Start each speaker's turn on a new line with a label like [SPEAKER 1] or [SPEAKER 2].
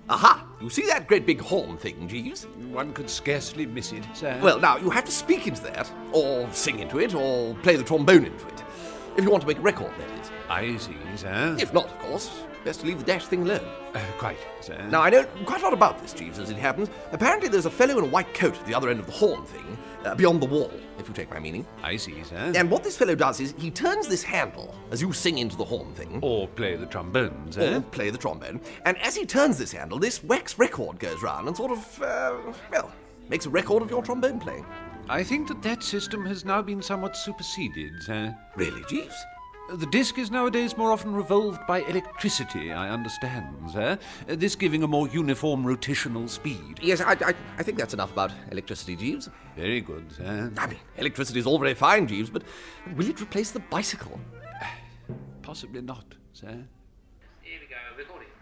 [SPEAKER 1] Aha! You see that great big horn thing, Jeeves?
[SPEAKER 2] One could scarcely miss it, sir.
[SPEAKER 1] Well, now, you have to speak into that, or sing into it, or play the trombone into it. If you want to make a record, that is.
[SPEAKER 2] I see, sir.
[SPEAKER 1] If not, of course, best to leave the dashed thing alone.
[SPEAKER 2] Quite, sir.
[SPEAKER 1] Now, I know quite a lot about this, Jeeves, as it happens. Apparently there's a fellow in a white coat at the other end of the horn thing, beyond the wall, if you take my meaning.
[SPEAKER 2] I see, sir.
[SPEAKER 1] And what this fellow does is he turns this handle as you sing into the horn thing.
[SPEAKER 2] Or play the trombone, sir.
[SPEAKER 1] Or play the trombone. And as he turns this handle, this wax record goes round and sort of, makes a record of your trombone playing.
[SPEAKER 2] I think that system has now been somewhat superseded, sir.
[SPEAKER 1] Really, Jeeves?
[SPEAKER 2] The disc is nowadays more often revolved by electricity, I understand, sir. This giving a more uniform rotational speed.
[SPEAKER 1] Yes, I think that's enough about electricity, Jeeves.
[SPEAKER 2] Very good, sir.
[SPEAKER 1] I mean, electricity is all very fine, Jeeves, but will it replace the bicycle?
[SPEAKER 2] Possibly not, sir.
[SPEAKER 3] Here we go, recording.